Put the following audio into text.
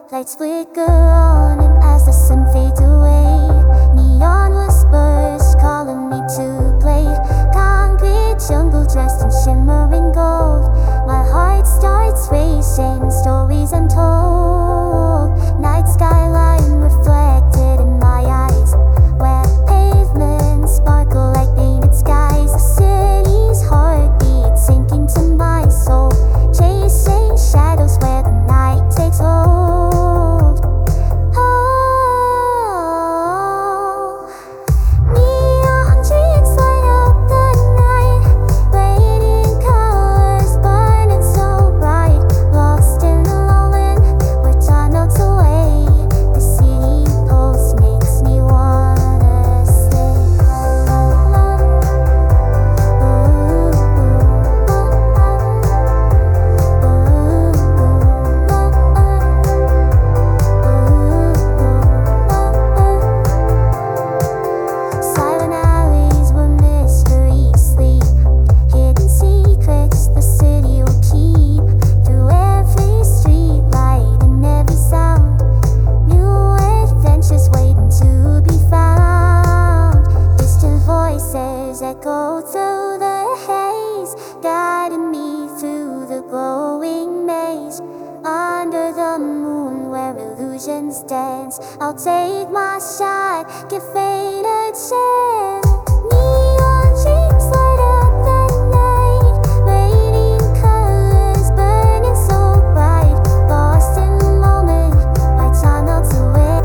Lights flicker on, and as the sun fades away, neon whispers calling me to play. Concrete jungle dressed in shimmering gold. My heart starts racing, stories untold. Night skyline reflected in my eyes, where pavements sparkle like painted skies. The city's heartbeat sinking to my soul, chasing shadows where the night takes hold. Neon streets light up the night, radiant colors burning so bright. Lost in the lowland, we're tunneled away. The city pulse makes me wanna stay. Silent alleys where mysteries sleep, hidden secrets the city will keep. Through every street light and every sound, new adventures waiting to be found. Distant voices echo through the haze, guiding me through the glowing maze. Under the moon where illusions dance, I'll take my shot, get faded